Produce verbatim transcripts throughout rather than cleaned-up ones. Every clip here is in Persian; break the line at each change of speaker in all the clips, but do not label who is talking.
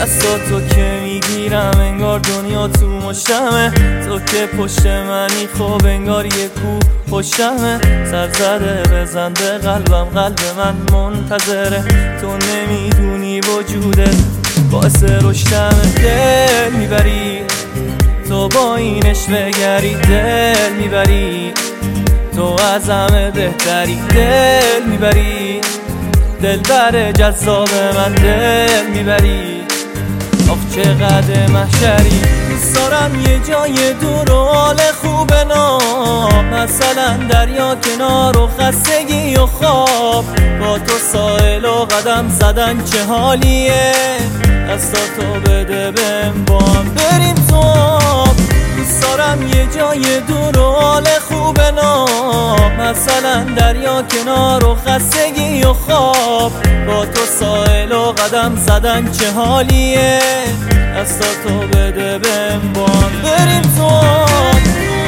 دستاتو که میگیرم انگار دنیا تو مشتمه، تو که پشت منی خب انگار یه کوه پشتمه. سر زده بزن به قلبم، قلب من منتظره، تو نمیدونی وجودت باعث رشدمه. دل میبری تو با این عشوه‌گری، دل میبری تو از همه بهتری، دل میبری دل بر جذاب من، دل میبری آخ چقدر محشری. دوست دارم یه جای دور و حال خوب نام، مثلا دریا کنار و خستگی و خواب، با تو ساحل و قدم زدن چه حالیه، دستاتو بده بهم با هم بریم تو آب. دوست دارم یه جای دور و حال خوب نام، مثلا دریا کنار و خستگی و خواب، با تو ساحل و قدم زدن چه حالیه، دستاتو بده بهم با هم بریم تو آب.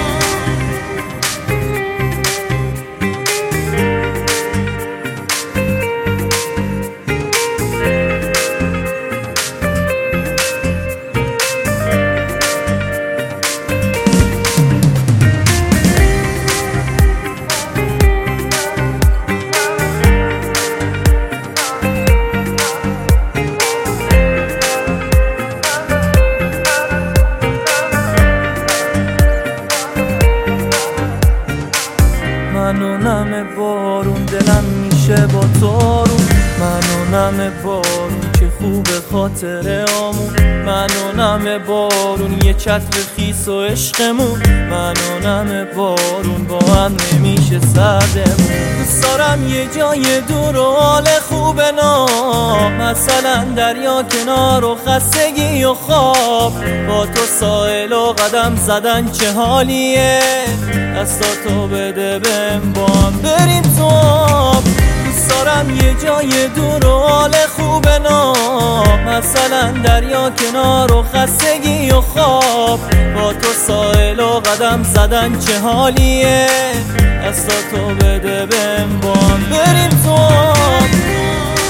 منو نم بارون دلم میشه با تارون، منو نم بارون که خوب خاطره آمون، منو نم بارون یه چتر خیس و عشقمون، منو نم بارون با هم نمیشه سردمون. دوست دارم یه جای دور و حال خوب نام، مثلا دریا کنار و خستگی و خواب، با تو ساحل و قدم زدن چه حالیه، دستاتو بده بهم با هم بریم تو آب. دوست دارم یه جای دور و حال خوب نام، مثلا دریا کنار و خستگی و خواب، با تو ساحل و قدم زدن چه حالیه، دستاتو بده بهم با هم بریم تو آب.